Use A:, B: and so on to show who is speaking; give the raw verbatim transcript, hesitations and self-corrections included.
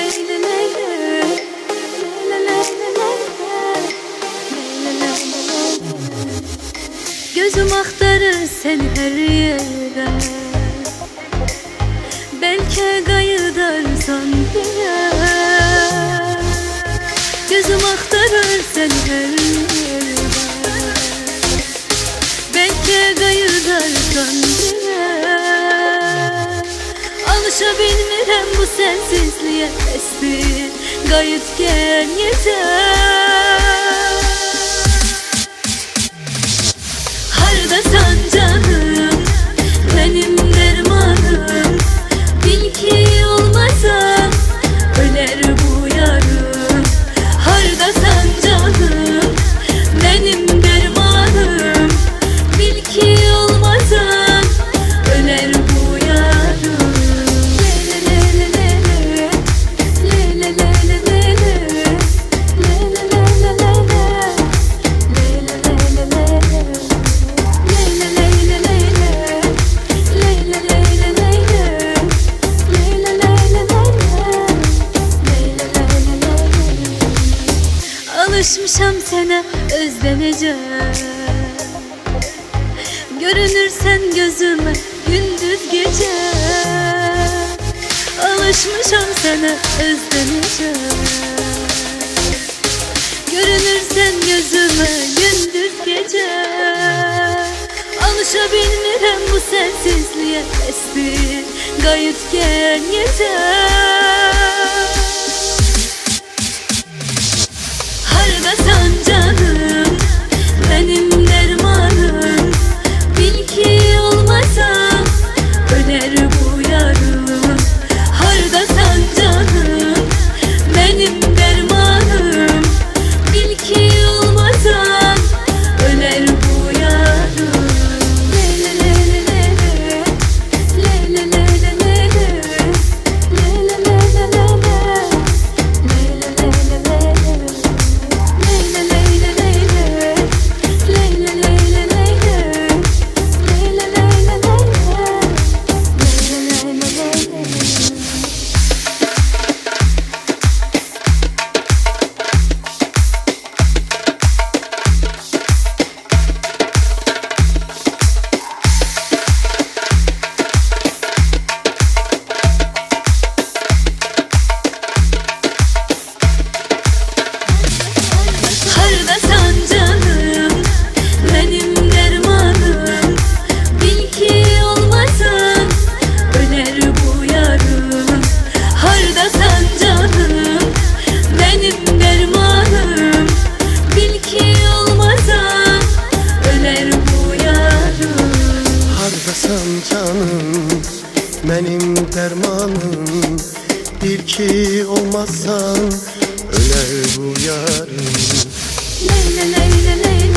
A: Gözüm axtarır seni her yerdə, bəlkə qayıdarsan deyə. Gözüm axtarır seni her yerdə, bəlkə qayıdarsan deyə. Alışa bilmirəm bu sensizliyə, bəsdir qayıt gəl yeter. Hardasan canım, benim dermanım, bil ki olmasam öler bu yarım. Hardasan canım, benim dermanım, bil ki olmasam öler bu yarım. Le le le le le le le le le le alışmışam sana özleneceğim. Görünürsen gözüme gündüz gece. Alışmışam sana özleneceğim. Görünürsen gözüme gündüz gece. Alışabilmirəm bu sensizliyə, bəsdir qayıt gəl yeter. Hardasan canım, benim dermanım, bil ki olmasam öler bu yarım. Hardasan canım, benim dermanım, bil ki olmasam öler bu yarım. Le le le le le le le le le Hardasan canım, benim dermanım, bil ki olmasam öler bu yarım. Hardasan canım, benim dermanım, bil ki olmasam öler bu yarım.
B: Hardasan canım, benim dermanım, bil ki olmazsan öler bu yarım.
A: Leyla leyla leyla